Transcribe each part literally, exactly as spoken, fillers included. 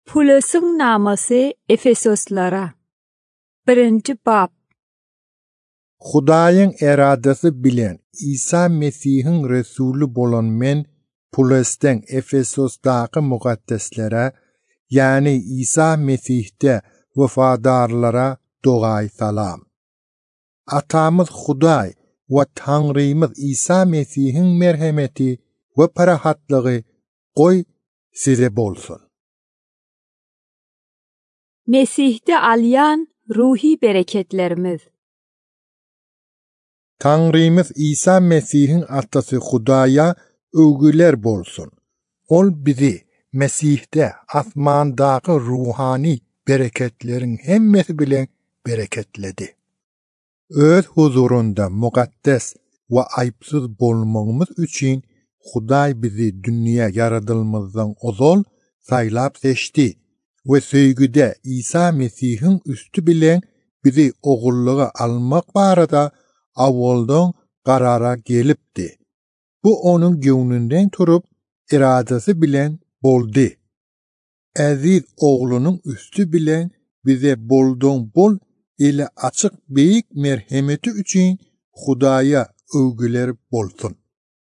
Pulos'un naması Efesoslara. Birinci bab. Hudaýyň eradasy bilen İsa Mesih'in Resulü bolan men Pulos'tan Efesosdaky muqaddeslere, yani İsa Mesih'te wefadarlara dogaý salam. Atamyz Hudaý we Taňrymyz İsa Mesih'in merhemeti we parahatlygy goý size bolsun. Mesih'te alyan ruhi bereketlerimiz. Taňrymyz İsa Mesih'in atasy Hudaýa övgüler bolsun. Ol bizi Mesih'te asmandaky ruhani bereketleriň hemmesi bilen bereketledi. Öz huzurunda muqaddes we aýpsyz bolmagymyz üçin Hudaý bizi dünýä yaradylmazdan ozal saýlap seçdi we söýgüde İsa Mesih'in üstü bilen bizi ogulluğa almak barada awaldan karara gelipdi. Bu onun göwnünden turup iradesi bilen boldy. Aziz oğlunun üstü bilen bize boldan bol ile açık beýik merhemeti üçin Hudaýa övgüler bolsun.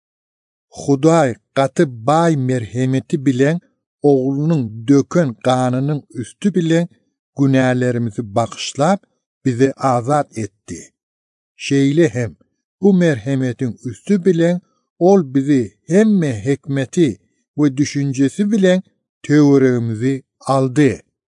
Hudaý gaty baý merhemeti bilen oğlunun döken ganynyň üstü bilen günälerimizi bagışlap bizi azat etdi. Şeýle hem bu merhemetiň üstü bilen ol bizi hemme hikmeti we düşünjesi bilen töweregimizi aldy.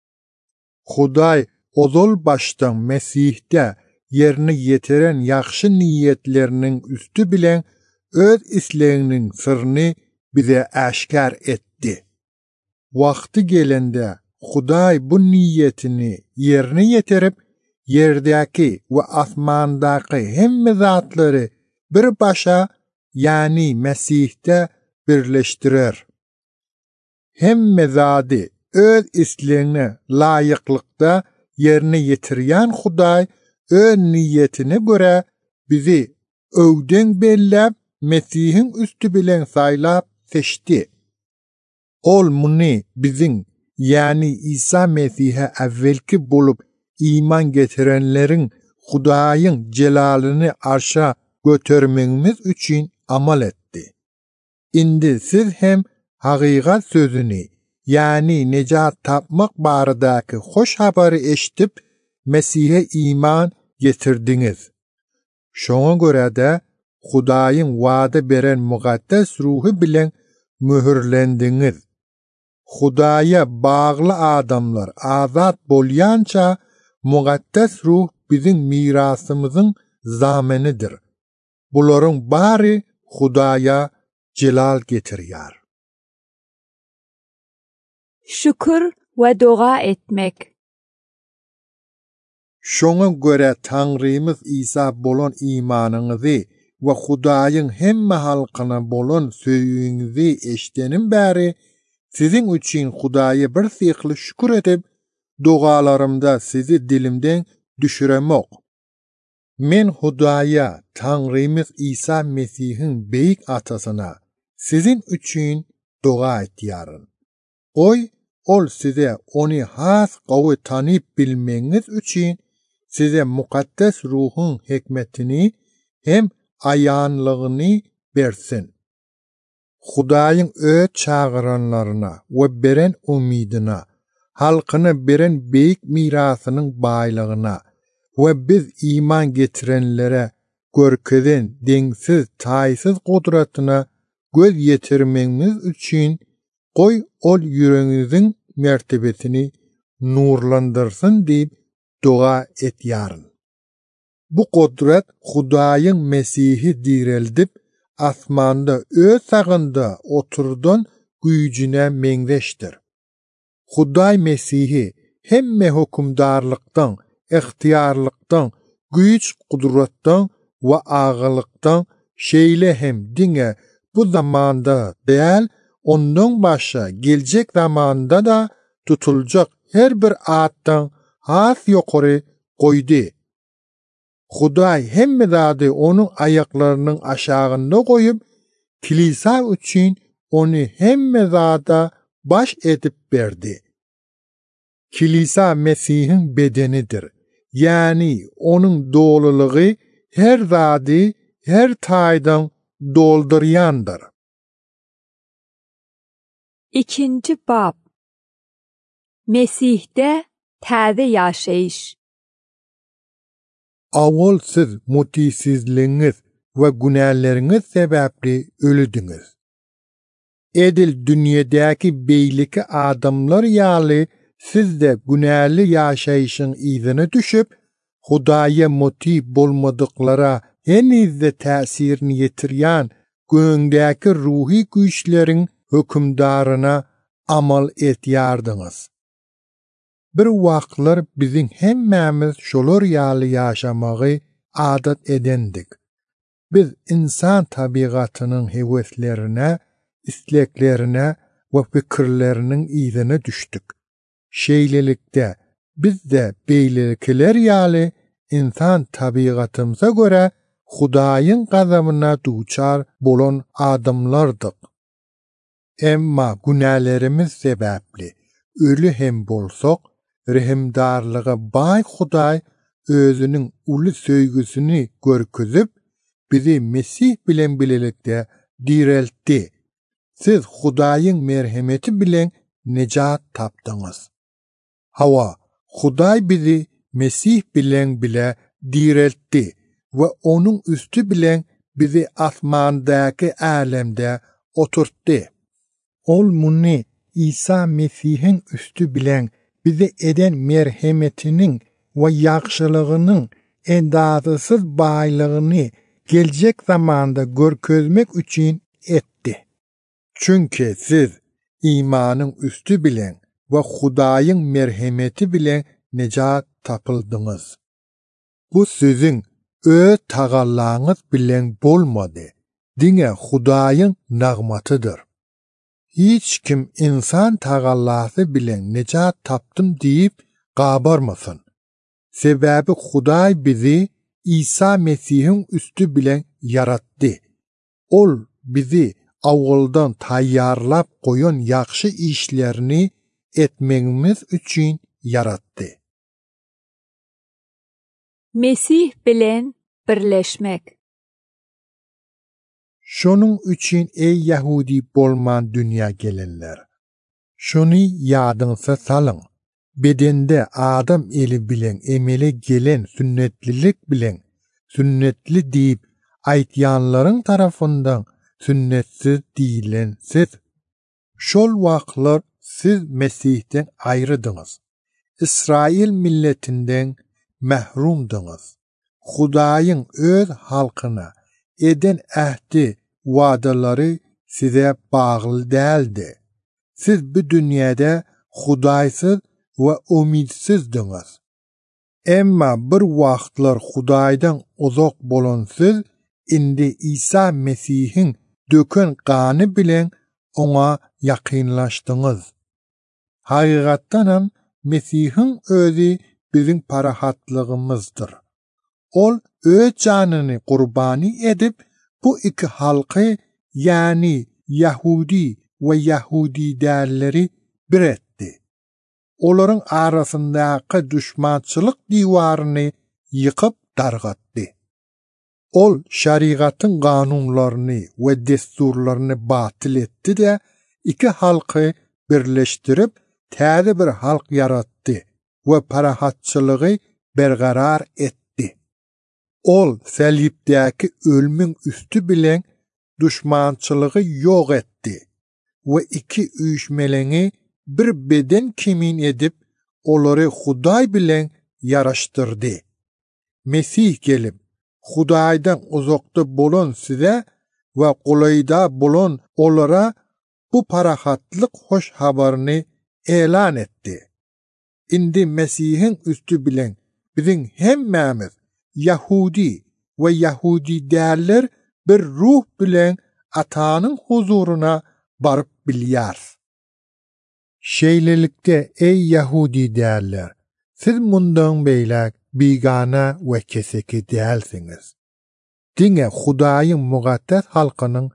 Hudaý ozal baştan Mesih'te yerini yeteren ýaxşy niýetleriniň üstü bilen öz isleginiň sırrını bize aşkar etdi. Wagty gelende Hudaý bu niýetini yerini yeterip yerdäki we asmandaky hemme zatlary bir başa, yani Mesih'te birleşdirer. Hemme zady öz islegine laýyklykda yerini yetirýän Hudaý öz niýetine göre bizi öwden bellep Mesih'in üstü bilen saýlap seçdi. Ol muny biziň, yani İsa Mesih'e evvelki bolup iman getirenleriň Hudaýyň jelalyny arşa götermegimiz üçin amal etdi. Indi siz hem hakykat sözüni, yani nejat tapmak baradaky hoş habary eşitip Mesih'e iman getirdiňiz. Şoňa göre de Hudaýyň wada beren muqaddes ruhy bilen möhürlendiňiz. Hudaýa bagly adamlar azat bolýança muqaddes ruh biziň mirasymyzyň zamenidir. Bularyň bary Hudaýa jelal getirýär. Şükür ve dua etmek. Şoňa göre Taňrymyz İsa bolan imanyňyzy we Hudaýyň hemme halkyna bolan söýüňizi eşdenim bäri siziň üçin Hudaýa bir sykly şükür edip dogalarymda sizi dilimden düşüremek. Men Hudaýa, Taňrymyz İsa Mesih'in beýik atasyna sizin üçin doga etýäryn. Oy, ol size ony has gowy tanyp bilmeňiz üçin size muqaddes ruhun hikmetini hem aýanlygyny bersin. Hudaýyň öz çağıranlaryna we beren umydyna, halkyna beren beýik mirasynyň baýlygyna we biz iman getirenlere görkeden deňsiz taýsyz gudratyna göz ýetirmeňiz üçin goý ol ýüregiňiziň mertebesini nurlandyrsyn diýip doga etýäryn. Bu gudrat Hudaýyň Mesih'i direldip asmanda öz sagynda oturdan güýjüne meňzeşdir. Hudaý Mesih'i hemme hukumdarlykdan, ihtiýarlykdan, güýç gudratdan we agylykdan şeýle hem diňe bu zamanda däl, ondan başa geljek zamanda da tutuljak her bir atdan has ýokary goýdy. Hudaý hemme zady onuň aýaklarynyň aşagynda goýup, kilisa üçin ony hemme zada baş edip berdi. kilisa Mesih'in bedenidir. Yani onun doluluğu her zadi, her taydan dolduryandır. İkinci bab. Mesih'te təzə yaşayış. Avval siz mutisizliğiniz ve günahlarınız sebeple ölüdünüz. Edil dünyadaki beyliki adamlar yali siz de günahlı yaşayışın izine düşüp, Hudaya muti bolmadıklara henizde təsirini yetiriyan göğündeki ruhi güçlerin hükümdarına amal etiyardınız. Bir vaqtlar bizim hemmemiz şolar yali yaşamağı adat edendik. Biz insan tabiatının heveslerine, isteklerine ve fikirlerinin izine düştük. Şeylelikte biz de beylikler yali insan tabiatımıza göre Hudayın gazabına duçar bolan adamlardık. Emma günahlarımız sebeple ölü hem bolsak, rehimdarlığı bay Huday özünün ulu söygüsünü görküzüp, bizi Mesih bilen bilelikte direltti. Siz Hudayın merhameti bilen necat tapdınız. Hava, Huday bizi Mesih bilen bile direltti ve onun üstü bilen bizi asmandaki alemde oturttu. Ol munni İsa Mesih'in üstü bilen bizi eden merhametinin ve yakşılığının endazısız baylığını gelecek zamanda görkezmek için etti. Çünkü siz imanın üstü bilen ve Hudayın merhameti bilen necat tapıldınız. Bu sizin ö tağallağınız bilen bolmadı. Dine Hudayın nağmatıdır. Hiç kim insan tağallası bilen necat taptım deyip qabarmasın. Sebebi Huday bizi İsa Mesih'in üstü bilen yarattı. Ol bizi avvaldan tayyarlap koyun yakşı işlerini etmemiz için yarattı. Mesih bilen birleşmek. Şunun için ey Yahudi bolman dünya gelenler, şunu yadınıza salın. Bedende adam eli bilen emele gelen sünnetlilik bilen sünnetli deyip aytyanların tarafından sünnetsiz deyilen siz. Şol vaklar siz Mesih'ten ayrıdınız. İsrail milletinden mehrumdınız. Hudayın öz halkına eden ehdi vadaları size bağlı değildi. Siz bu dünyada Hudaysız ve umidsizdiniz. Emma bir vaqtlar Hudaydan uzak bolan siz, indi İsa Mesih'in dökün qanı bilen ona yakınlaştınız. Hakikattan ham Mesih'in özü bizim parahatlığımızdır. Ol öz canını kurbani edip bu iki halkı yani Yahudi ve Yahudi değerleri bir etti. Onların arasındaki düşmançılık divarını yıkıp dargattı. Ol şeriatın kanunlarını ve desturlarını batıl etti de iki halkı birleştirip təzə bir halk yarattı ve parahatçılığı berqarar etti. Ol selipdeki ölümün üstü bilen düşmançılığı yok etti ve iki uyuşmeleni bir beden kimin edip onları Huday bilen yaraştırdı. Mesih gelip Hudaydan uzakta bolan size ve kolayda bolan onlara bu parahatlık hoş haberini elan etti. İndi Mesih'in üstü bilen bizim hemmemiz Yahudi ve Yahudi değerler bir ruh bilen Atanın huzuruna barıp bilyar. Şeylelikte ey Yahudi değerler, siz mundan beylak bigana ve keseki değilsiniz. Dine Hudayın muqaddas halkının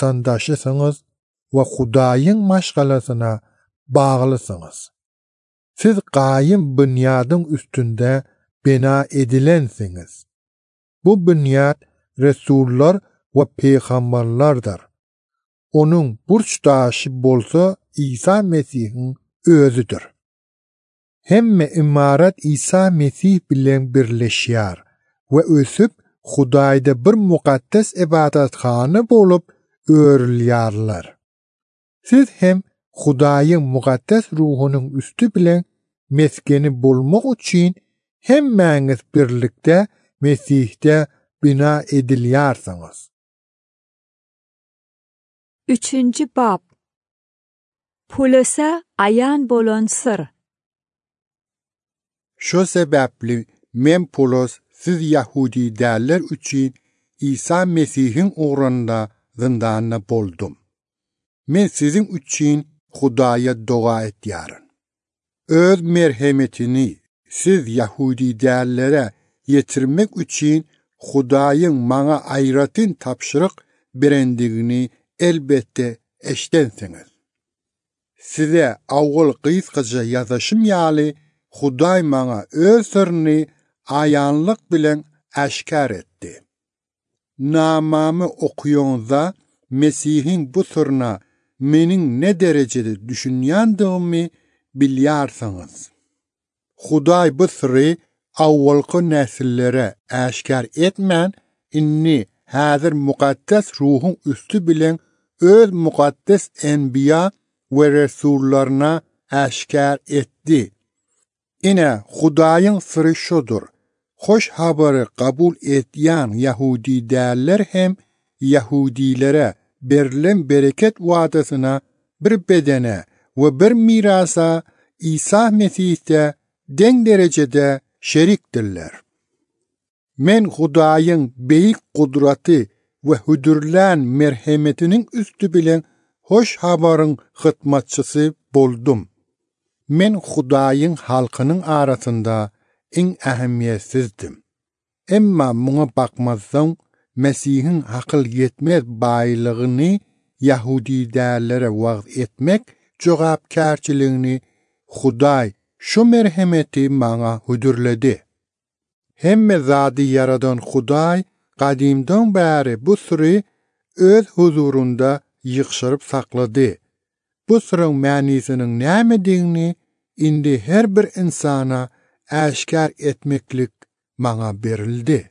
vatandaşısınız ve Hudayın maşgalasına bağlısınız. Siz qayyim bünyadın üstünde bina edilensiniz. Bu bünyad Resullar ve peygamberlardır. Onun burçtaşı bolsa İsa Mesih'in özüdür. Hemme imaret İsa Mesih bilen birleşýär ve ösüp Hudaýda bir mukaddes ibadatxana bolup örilýärler. Siz hem Hudaýyň mukaddes ruhunyň üstü bilen meskeni bolmak üçin hemmäňiz birlikde Mesih'te bina edilýärsiňiz. Üçüncü bab. Pulusa ayan bolan sır. Şo sebäpli men Pulos siz Yahudi däller üçin İsa Mesih'in uğrunda zindanda boldum. Men sizin üçin Hudaýa doga etýärem. Öz merhemetini siz Yahudi dällere yetirmek üçin Hudaýyň maňa aýratyn tapşyryk berendigini elbette eşdensiňiz. Size awul gysgaça ýazaşym ýaly Hudaý maňa öz sirrini aýanlyk bilen aşkar etdi. Namamy okuýanza Mesih'in bu sırrına meniň ne derecede düşünýändigimi bilýärsiňiz. Hudaý bu sirri awwalky nesillere aşkar etmän, inni häzir mukaddes ruhun üstü bilen öz mukaddes enbiya ve resullarına aşkar etdi. Ine Hudaýyň sırrı şudur. Hoş habary kabul etýän Yahudi däller hem Yahudilere berilen bereket wadasyna bir bedene ve bir mirasa İsa Mesih'te deň derecede şerikdirler. Men Hudaýyň beýik gudraty ve hüdürlän merhemetiniň üstü bilen hoş habaryň hytmatçysy boldum. Men Hudaýyň halkynyň arasynda en ähemmiyetsizdim. Emma muňa bakmazdan Mesih'in akıl yetmez baýlygyny Yahudi dällere wagt etmek jogapkärçiligini Hudaý şu merhemeti maňa hüdürledi. Hemme zady yaradan Hudaý gadimdan bäri bu sirri öz huzurunda ýykşyryp saklady. Bu sirriň mänisiniň nämedigini indi her bir insana aşkar etmeklik maňa berildi.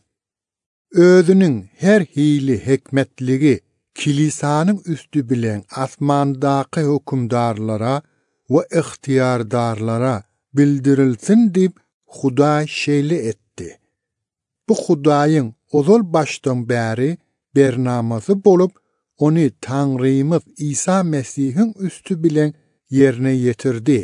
Özünün her hili hikmetligi kilisanyň üstü bilen asmandaky hukmdarlara we ihtiyardarlara bildirilsin dip Hudaý şeýle etdi. Bu Hudaýyň ozal başdan bäri bernamasy bolup onu Tanrymyz İsa Mesih'in üstü bilen yerine yetirdi.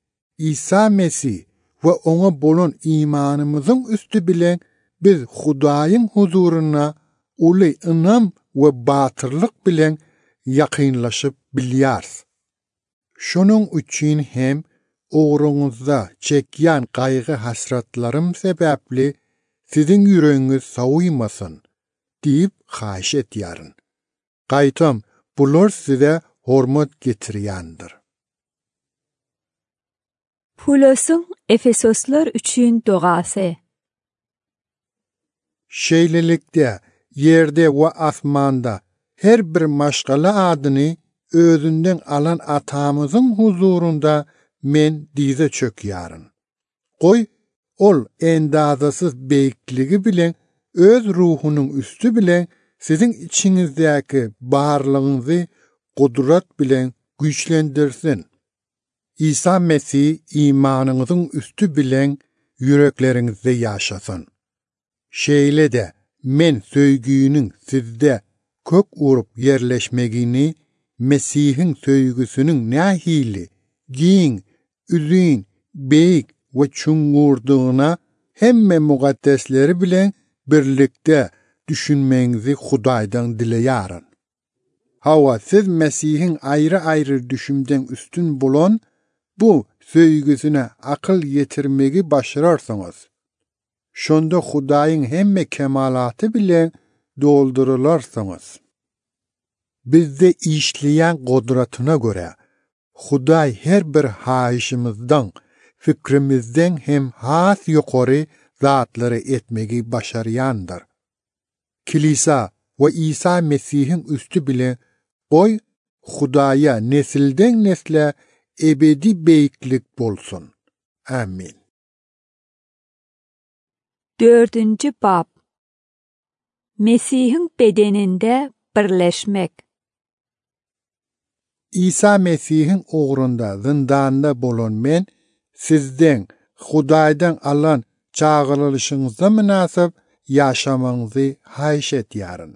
İsa Mesih ve ona bolan imanymyzyň üstü bilen biz Hudaýyň huzuruna uly inam we batyrlyk bilen ýakynlaşyp bilýärs. Şonuň üçin hem ogruňyzda çekýän gaýgy hasratlarym sebäpli siziň ýüregiňiz sawuýmasyn diýip haýyş etýärin. Gaýtam bular size hormat getirýändir. Pulosyň Efesoslar üçin dogasy. Şeýlelikde, yerde we asmanda her bir maşgala adyny özünden alan atamyzyň huzurunda men dize çökýärin. Goý, ol endazasyz beýikligi bilen öz ruhunyň üstü bilen siziň içiňizdäki barlygyňyzy gudrat bilen güýçlendirsin. İsa Mesih imanyňyzyň üstü bilen yürekleriňizde ýaşasyn. Şeýle de men söýgüýüniň sizde kök urup yerleşmegini, Mesih'in söýgüsiniň nähili, giň, üzün, beýik we çuňgurdygyna hemme mugaddesleri bilen birlikde düşünmeňizi Hudaýdan dileýärin. Hawa siz Mesih'in aýry-aýry düşünden üstün bolan bu söýgüsine akyl ýetirmegi başararsyňyz. Şonda Hudaýyň hemme kemalaty bilen doldurularsınız. Bizde işleyen kudratyna göre Hudaý her bir haýyşymyzdan fikrimizden hem has yukarı zatları etmegi başarıyandır. Kilisa ve İsa Mesih'in üstü bile oy Hudaya nesilden nesle ebedi beyiklik bolsun. Amin. Dördüncü bab. Mesih'in bedeninde birleşmek. İsa Mesih'in uğrunda zindanda bolon men sizden Hudaydan alan çağrılışınıza münasip yaşamanızı hayşet yarın.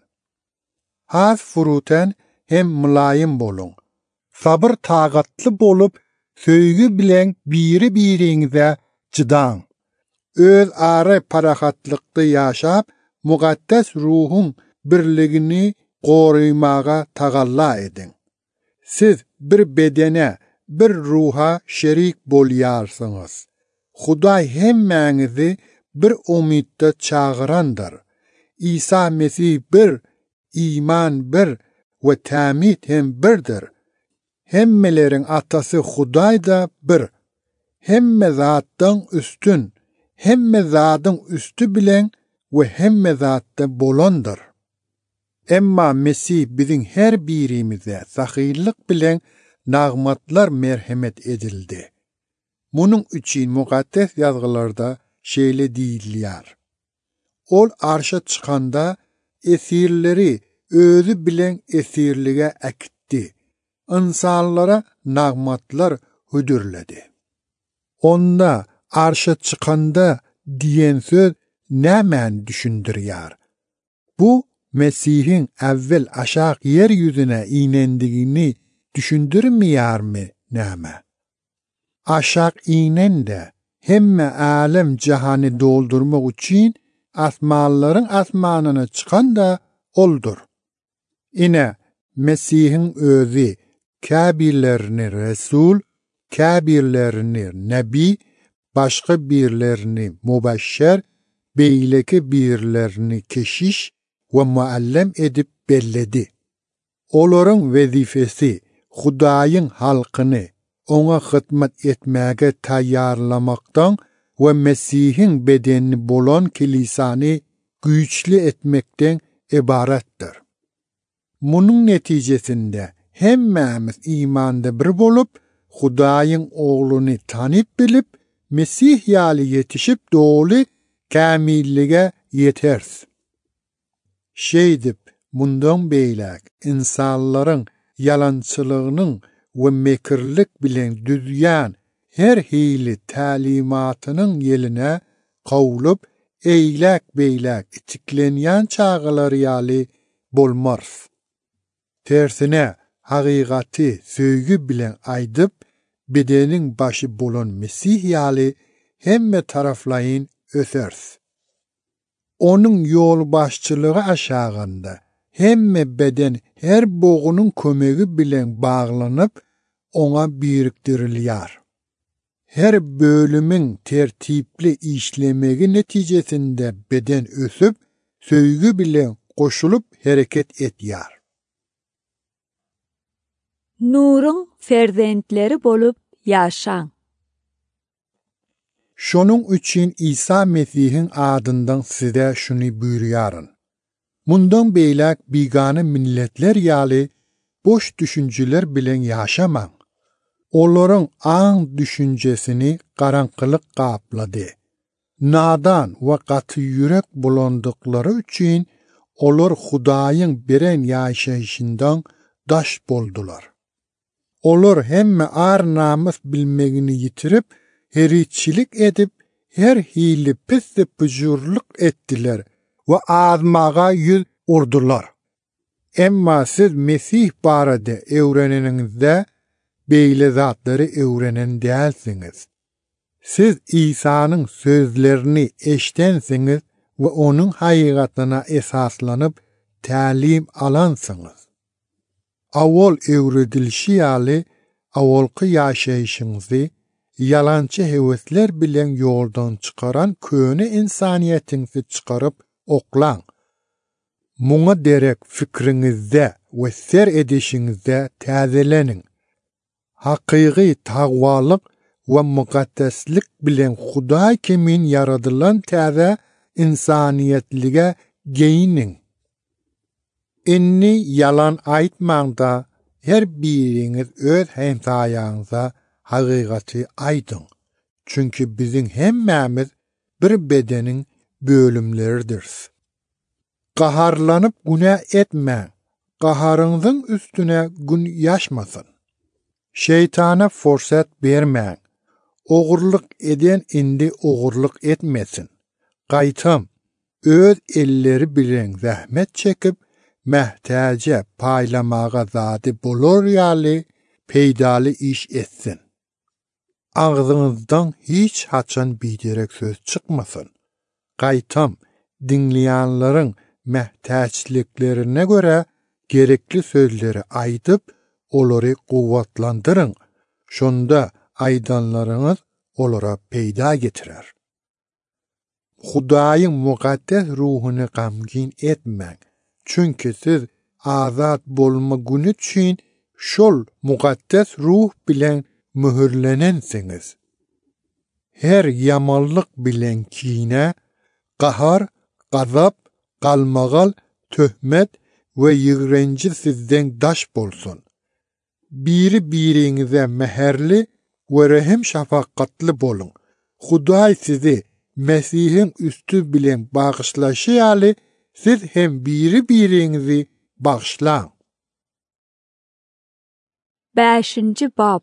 Has furuten hem mülayim bolun. Sabır tağatlı bolup söýgü bilen biri birinize çıdan. Öz ara parahatlıkta yaşap mukaddes ruhun birligini koruymağa tagalla edin. Siz bir bedene, bir ruha şerik bolyarsınız. Huday hemmenizi bir umidde çağırandır. İsa Mesih bir, iman bir ve tamit hem birdir. Hemmelerin atası Huday da bir. Hemme zattan üstün, hemme zatın üstü bilen ve hemme zatta bolondur. Emma Mesih bizim her birimize sahillik bilen nağmatlar merhamet edildi. Bunun için mukaddes yazgılarda şeýle diýilýär. Ol arşa çıkanda esirleri özü bilen esirlige akitdi. İnsanlara nağmatlar hüdürledi. Onda arşa çıkanda diyen söz nämen düşündürýär? Bu Mesih'in evvel aşağı yeryüzüne inendiğini düşündürmeyar mı näme? Aşağı inen de hemme alem cihanı doldurmak için asmanların asmanına çıkan da oldur. Ine Mesih'in özü kabirlerini Resul, kabirlerini Nebi, başka birlerini Mubeşşer, beyleki birlerini Keşiş ve muallem edip belledi. Olorun vezifesi Hudayın halkını ona hizmet etmege tayyarlamaktan ve Mesih'in bedenini bolan kilisanı güçlü etmekten ibarettir. Bunun neticesinde hemmemiz imanda bir bolup Hudayın oğlunu tanıp bilip Mesih yali yetişip doğulu kamillige yeters. Şeydip bundan beylek insanların yalançılığının ve mekirlik bilen düzyan her hili talimatının yeline kavulup eylek beylek içiklenyen çağıları yali bolmars. Tersine hakikati söýgü bilen aydıp bedenin başı bolan Mesih yali hemme taraflayın ösers. Onun yol başçılığı aşağında hemme beden her boğunun kömegi bilen bağlanıp ona biriktirilýär. Her bölümün tertipli işlemegi neticesinde beden ösüp söýgü bilen koşulup hareket etýär. Nurun ferzentleri bolup yaşan. Şonun üçün İsa Mesih'in adından size şunu buyurýaryn. Mundan beýlek bigane milletler ýaly boş düşünceler bilen yaşamaň. Olaryň aň düşünjesini garanqylyk gaplady. Nadan we gaty ýürek bolandyklary üçin olar Hudaýyň beren ýaşaýşyndan daş boldular. Olar hemme ar namys bilmegini ýitirip, heriçilik edip, her hili pis püjürlük etdiler ve azmaga yüz urdular. Emma siz Mesih barada öwrenenizde beýle zatları öwrenen dälsiňiz. Siz İsa'nın sözlerini eşdensiňiz ve onun haýygatyna esaslanyp talim alansyňyz. Awol öwredilşi ýaly awolky ýaşaýyşyňyzy yalançy hewesler bilen ýoldan çykaran köne insaniýetiňizi çykaryp oklaň. Muňa derek fikriňizde we ser edişiňizde täzeleniň. Hakyky tagwalyk ve mukaddeslik bilen Hudaý kimin yaradylan täze insaniyetlige geyinin. Inni yalan aýtmaňda her biriňiz öz hemsaýaňyza hakykaty aýdyň. Çünki biziň hemmämiz bir bedenin bölümleridir. Gaharlanyp günah etmeň. Gaharyňyzyň üstüne gün ýaşmasyn. Şeytana forsat bermeň. Ogurlyk eden indi ogurlyk etmesin. Gaýtam, öz elleri bilen zähmet çekip mähtäje paýlamaga zady bolar ýaly peýdaly iş etsin. Ağzınızdan hiç haçan biderek söz çıkmasın. Gaýtam, dinleýänleriň mähtäçliklerine göre gerekli sözleri aýdyp, olary gowwatlandyryň. Şonda aýdanlaryňyz olara peýda getirer. Hudaýyň mukaddes ruhuny gamgin etmeň. Çünki siz azat bolma günü üçin şol mukaddes ruh bilen mühürlenensiniz. Her yamanlyk bilen kine, gahar, gazap, galmagal, töhmet we ýigrenji sizden daş bolsun. Biri biriňize meherli we rahim şafakatly bolun. Hudaý sizi Mesihin üstü bilen bağışlaşy ýaly siz hem biri biriňizi bağışlaň. beşinci bab.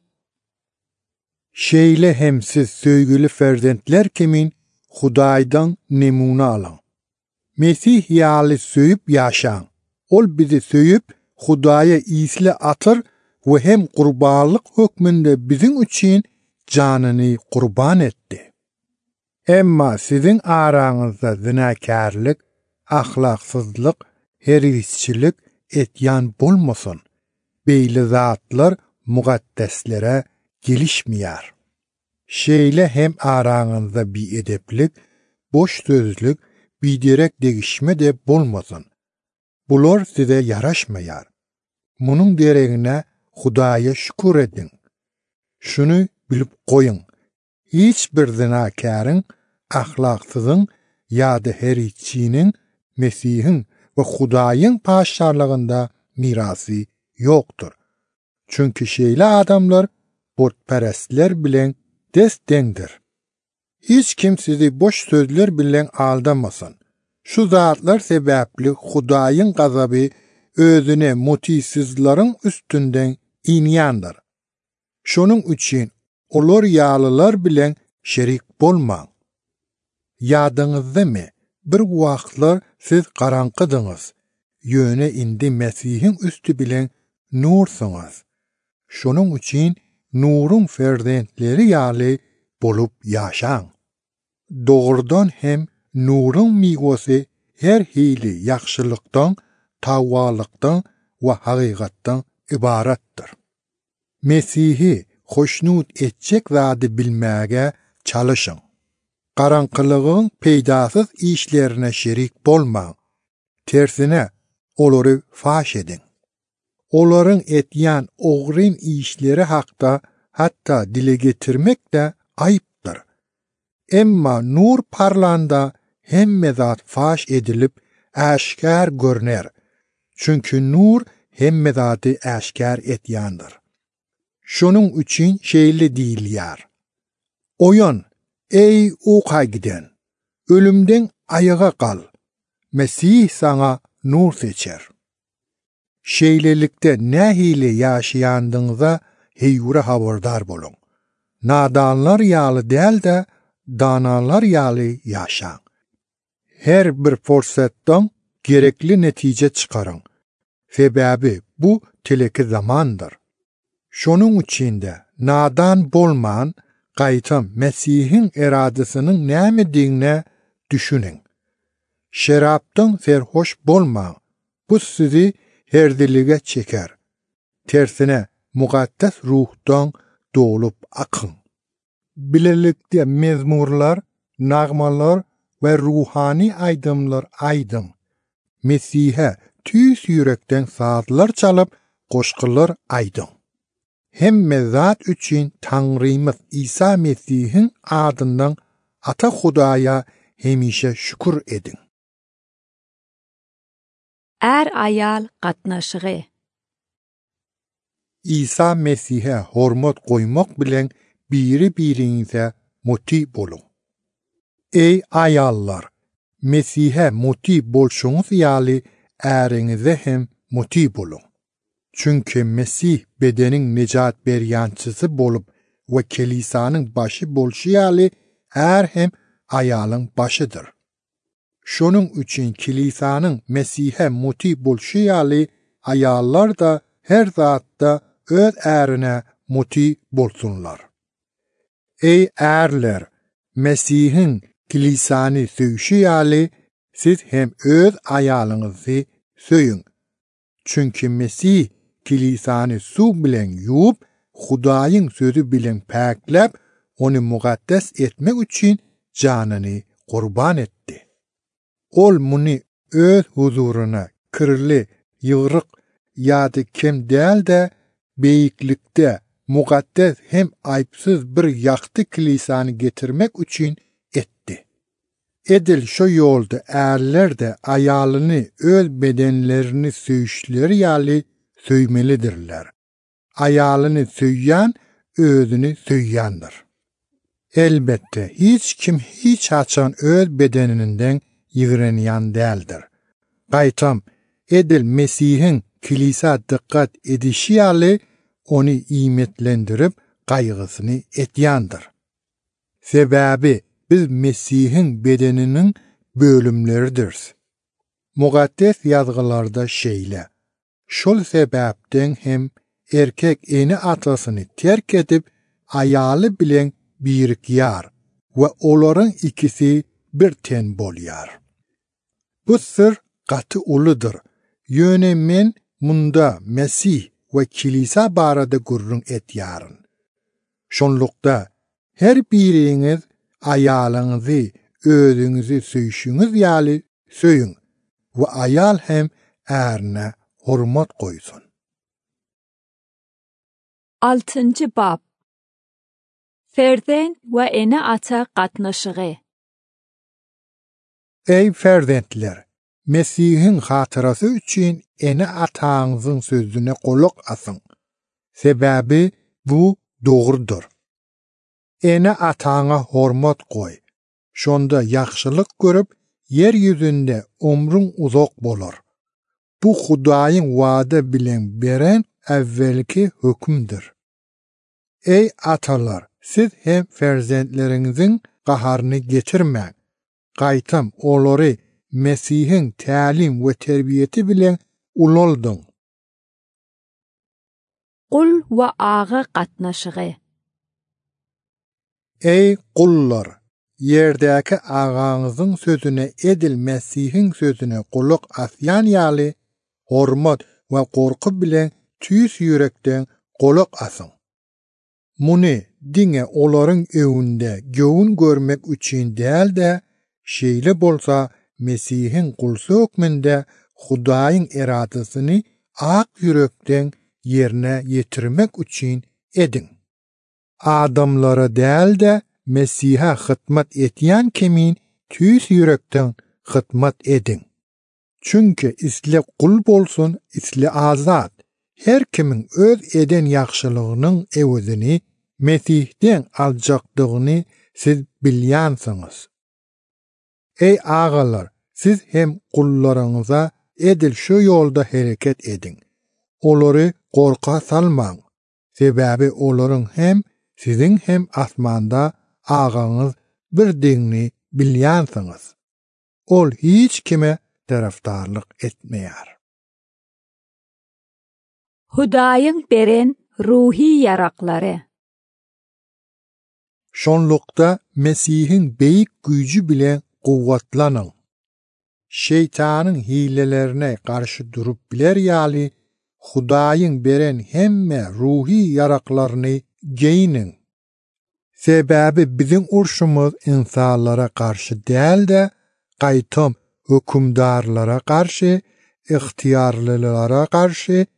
Şeýle hem siz söýgüli ferzentler kimin Hudaýdan nemuna alan. Mesih ýaly söýüp ýaşaň. Ol bizi söýüp Hudaýa isli atyr we hem gurbanlyk hökmünde biziň üçin janyny gurban etdi. Emma sizin araňyzda zinakarlyk, ahlaksyzlyk, herisçilik etýän bolmasyn. Beýle zatlar mugaddeslere gelişmeýär. Şeýle hem araňyzda biedeplik, boş sözlük, biderek degişme de bolmasyn. Bular size yaraşmaýar. Munuň deregine Hudaýa şükür edin. Şunu bilip goýun. Hiç bir zinakaryň, ahlaksyzyň ýa-da herisçiniň Mesihin we Hudaýyň paşarlygynda mirasy ýokdur. Çünki şeýle adamlar botperestler bilen desdendir. Hiç kim sizi boş sözler bilen aldamasın. Şu zatlar sebäpli Hudaýyň gazaby özüne motivsizlaryň üstünden inýändir. Şonuň üçin olar ýalylar bilen şerik bolmaň. Ýadyňyzdamy, bir wagtlar siz garaňkydyňyz. Ýöne indi Mesihin üstü bilen nursyňyz. Şonuň üçin nuruň ferzentleri ýaly bolup ýaşaň. Dogrudan hem nuruň migosy her hili ýaxşylykdan, tawwalykdan we hakygatdan ibaratdyr. Mesihi hoşnut etjek zady bilmäge çalışyň. Garaňkylygyň peýdasyz işlerine şerik bolmaň. Tersine olary faş edin. Olaryň etýän ogryn işleri hakda hatta dile getirmek de aýypdyr. Emma nur parlando hemme zat faş edilip aşkar görner. Çünki nur hemme zaty aşkar etýändir. Şonuň üçin şeýle diýilýär. Oyan, ey uqa giden, ölümden ayağa kal. Mesih sana nur seçer. Şeýlelikde nähili ýaşaýandyňyza heýure habardar bolun. Nadanlar ýaly däl-de danalar ýaly ýaşaň. Her bir forsatdan gerekli netije çıkarın. Sebäbi bu teleki zamandır. Şonuň üçinde nadan bolman, gaýtam Mesihin eradasynyň näme diňine düşünin. Şerapdan ferhoş bolmaň. Bu sizi herdilige çeker. Tersine mukaddes ruhdan dolup akın. Bilelikde mezmurlar, nagmalar ve ruhani aydımlar aydın. Mesihe tüys yürekden sazlar çalıp koşkular aydın. hemme zat üçün Tanrımız İsa Mesih'in adından Ata Hudaya hemişe şükür edin. Er ayal qatnaşığı. İsa Mesih'e hormat koymak bilen biri birinize muti bolun. Ey ayallar, Mesih'e muti bolşunuz yali erinize hem muti bolun. Çünkü Mesih bedenin necat beryançısı bolup ve kelisanın başı bolşu yali er hem ayalın başıdır. Şunun için kilisanın Mesih'e muti bolşu yali ayallar da her zatta öz erine muti bolsunlar. Ey erler, Mesih'in kilisanı söýüşü yali siz hem öz ayalınızı söyün. Çünkü Mesih kilisanı su bilen yuup, Hudaýyň sözü bilen päklep, onu mukaddes etmek için canını kurban etti. Ol muni öz huzuruna kirli, ýygryk ýa-da kim däl de beýiklikde mukaddes hem aýpsyz bir ýakty kilisanı getirmek için etti. Edil şo ýolda erler de aýalyny öz bedenlerini söýüşleri ýaly söýmelidirler. Aýalyny söýýän özüni söýýändir. Elbette hiç kim hiç haçan öz bedeninden ýigrenýän däldir. Gaýtam, edil Mesih'in kilisa dikkat edişi ýaly onu iýmetlendirip gaýgysyny etýändir. Sebäbi biz Mesih'in bedeninin bölümleridir. Mukaddes ýazgylarda şeýle. Şol sebäpden hem erkek eni atasyny terk edip aýaly bilen birikýär we olaryň ikisi bir ten bolýar. Bu sır gaty ulydyr. Ýöne men munda Mesih we kilisa barada gurrun etýäryn. Şonlukda her biriňiz aýalyňyzy özüňizi söýüşüňiz ýaly söýün we aýal hem erine hormat koysun. Altıncı bab. Ferden ve ene ata qatnaşığı. Ey ferdentler, Mesih'in hatırası üçün ene ataňyzyň sözüne golak asın. Sebäbi bu dogrudur. Ene ataňa hormat koy. Şonda ýakşylyk görüp yer ýüzünde ömrüň uzak bolar. Bu Hudaýyň wada bilen beren evvelki hükümdür. Ey atalar, siz hem ferzentleriňiziň gaharyny geçirmäň. Gaýtam olary Mesih'in tälim we terbiyeti bilen uloldyň. Qul we ağa qatnaşığı. Ey qullar, yerdäki ağaňyzyň sözüne edil Mesih'in sözüne kulak asýan ýaly hormat we gorky bilen tüýs ýürekden golak asyn. Muni diňe olaryň öwünde göwün görmek üçin däl de şeýle bolsa Mesih'in gulsy hökmünde Hudaýyň eradasyny ak ýürekden ýerine ýetirmek üçin edin. Adamlara däl de Mesih'e hytmat etýän kimin tüýs ýürekden hytmat edin. Çünkü isle kul bolsun, isle azat. Her kimin öz eden ýakşylygynyň ewedini Mesih'den aljakdygyny siz bilýänsiňiz. Ey ağalar, siz hem kullaryňyza edil şu ýolda hereket edin. Olary gorka salmaň. Sebäbi olaryň hem siziň hem asmanda ağaňyz bir diňni bilýänsiňiz. Ol hiç kime taraftarlyk etmeýär. Hudaýyň beren ruhi yaraklary. Şonlukda Mesih'in beýik güýji bilen gowwatlanyň. Şeytanyň hilelerine karşı durup biler ýaly Hudaýyň beren hemme ruhi yaraklaryny geýinin. Sebäbi biziň urşumyz insanlara karşı däl de gaýtam hükümdarlara karşı, ihtiyarlılara karşı,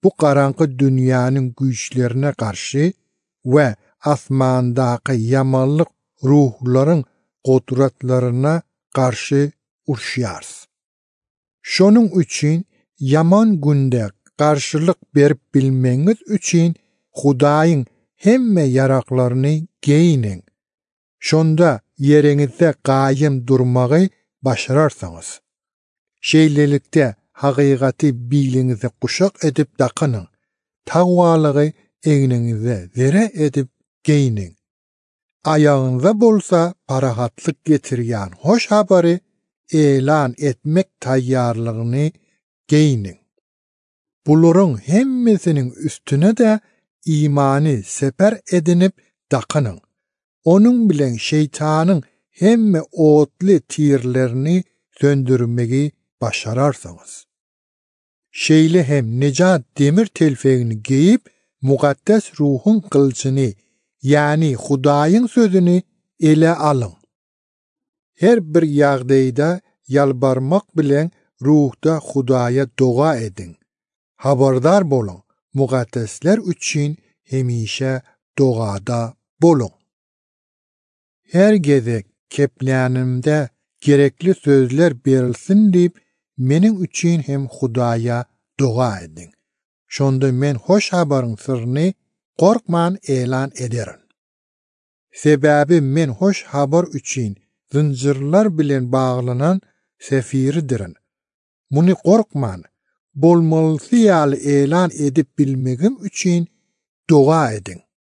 bu karanqı dünyanın güçlerine karşı ve asmandaki yamanlık ruhların kudretlerine karşı urşuyarız. Şonun üçün yaman günde karşılık berip bilmeniz üçün Hudaýyň hemme yaraklarını geyinin. Şonda yerinizde gaýym durmagy başararsaňyz. Şeýlelikde hakykaty bilinizi kuşak edip dakanyň. Tagwalygy eňinize zere edip geyinin. Ayağınıza bolsa parahatlyk getirýän hoş habary elan etmek taýýarlygyny geyinin. Bularyň hemmesiniň üstüne de imany seper edinip dakanyň. Onun bilen şeytanyň hemme otly tirlerini söndürmegi başararsaňyz. Şeýle hem nejat demir telfegini geyip mukaddes ruhun kılçyny, yani Hudaýyň sözüni ele alyň. Her bir ýagdaýda yalbarmak bilen ruhda Hudaýa doga edin. Habardar bolun, mukaddesler üçün hemişe dogada bolun. Her gezek keplänimde gerekli sözler berilsin deyip, menin üçün hem Hudaýa doga edin. Şonda men hoş habaryň sirrini korkman elan ederim. Sebäbi men hoş habar üçün zincirler bilen baglanan sefiridirin. Muni korkman, bolmalysy ýaly elan edip bilmegim üçün doga edin.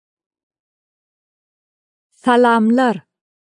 Salamlar.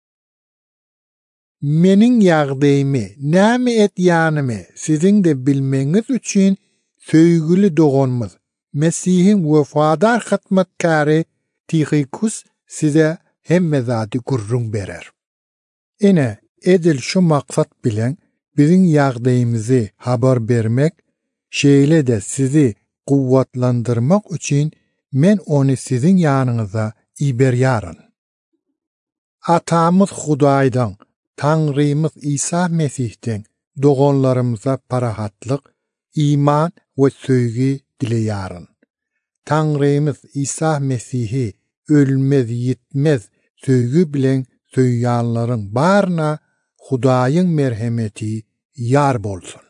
Menin ýagdaýymy, näme etýanymy siziň de bilmeňiz üçün söýgüli doganmyz, Mesihiň wefadar hyzmatkary Tihikus size hemme zady gurrun berer. Ene edil şu maksat bilen biziň ýagdaýymyzy habar bermek, şeýle de sizi guwwatlandyrmak üçün men ony siziň ýanyňyza iberýaryn. Atamyz Hudaýdan, Taňrymyz İsa Mesihden doganlarymyza parahatlyk, iman we söýgi dileýäryn. Taňrymyz İsa Mesihi ölmez yitmez söýgi bilen söýýänleriň barna Hudaýyň merhemeti ýar bolsun.